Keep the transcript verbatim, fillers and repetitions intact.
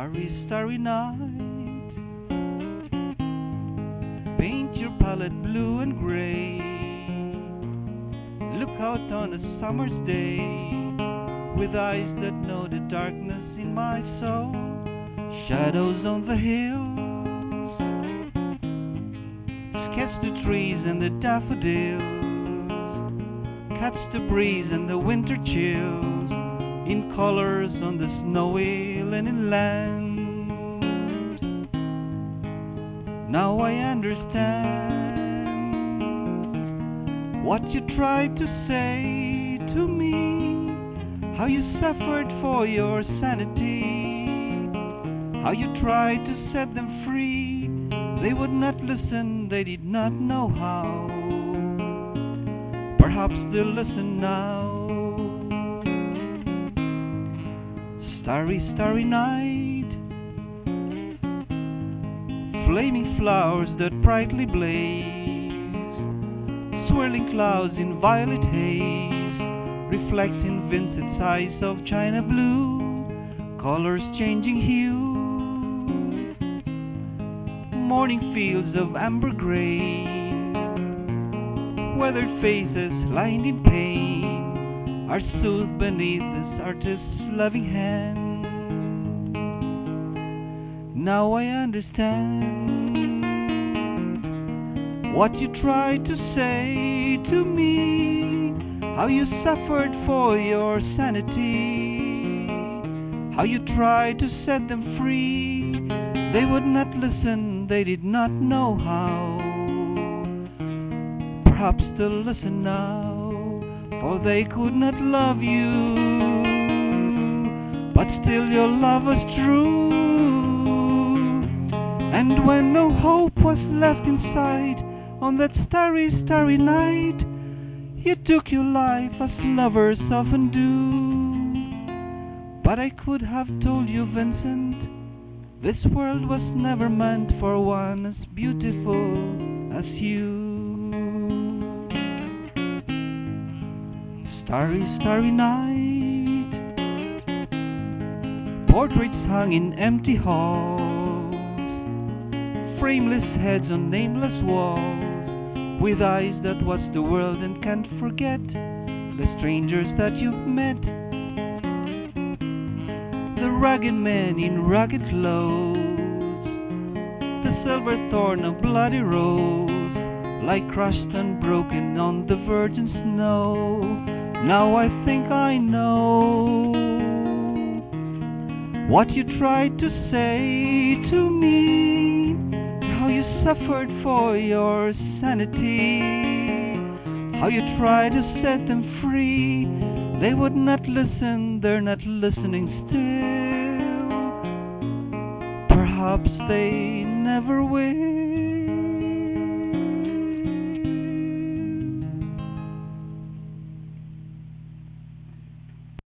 Starry, starry night, paint your palette blue and gray. Look out on a summer's day with eyes that know the darkness in my soul. Shadows on the hills, sketch the trees and the daffodils, catch the breeze and the winter chills in colors on the snowy linen land. Now I understand what you tried to say to me, how you suffered for your sanity, how you tried to set them free. They would not listen, they did not know how. Perhaps they'll listen now. Starry, starry night, flaming flowers that brightly blaze, swirling clouds in violet haze, reflecting Vincent's eyes of china blue, colors changing hue. Morning fields of amber grain, weathered faces lined in pain, are soothed beneath this artist's loving hand. Now I understand what you tried to say to me, how you suffered for your sanity, how you tried to set them free. They would not listen, they did not know how. Perhaps they'll listen now, for they could not love you, but still your love was true. And when no hope was left in sight on that starry, starry night, you took your life as lovers often do. But I could have told you, Vincent, this world was never meant for one as beautiful as you. Starry, starry night, portraits hung in empty halls, frameless heads on nameless walls, with eyes that watch the world and can't forget the strangers that you've met. The rugged men in rugged clothes, the silver thorn of bloody rose, lie crushed and broken on the virgin snow. Now I think I know what you tried to say to me, how you suffered for your sanity, how you tried to set them free. They would not listen, they're not listening still. Perhaps they never will.